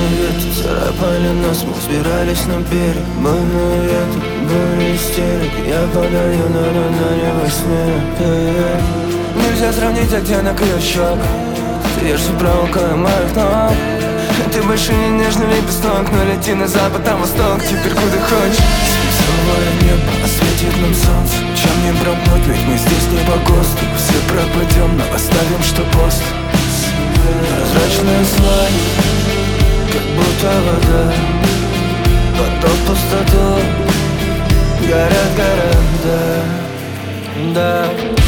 ветры царапали нас, мы взбирались на берег. Буйный ветер, буря истерик, я подаю, но не во сне. Нельзя сравнить оттенок ее щек, ты ешь проволокой моих ног. Ты больше не нежный лепесток, но лети на запад, а восток, теперь куда хочешь. Свинцовое небо осветит нам солнце, чем не промнуть, ведь мы здесь не по ГОСТу. Все пропадем, но оставим, что пост. Прозрачная слань, как будто вода, потом в пустоту горят города, да.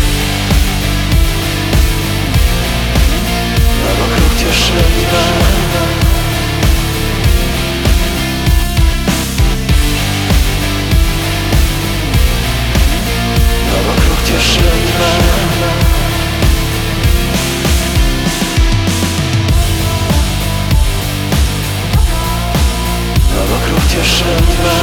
А вокруг тишина, а вокруг тишина. Тишина.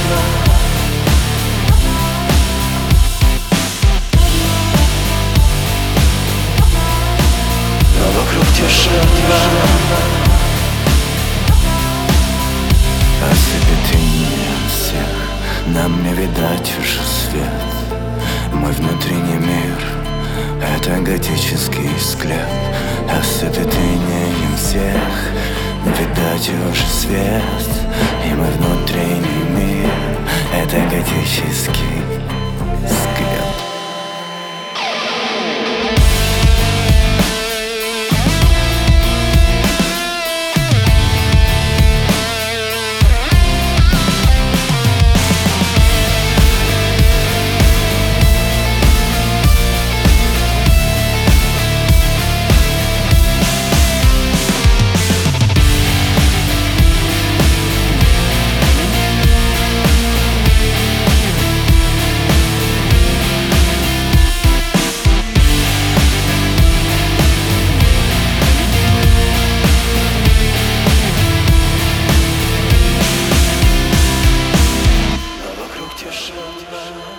А вокруг тишина. Ослепение всех, нам не видать уже свет. Мой внутренний мир — это готический склеп. Ослеплением всех видать уже свет. И мой внутренний мир — это готический склеп. Тишина.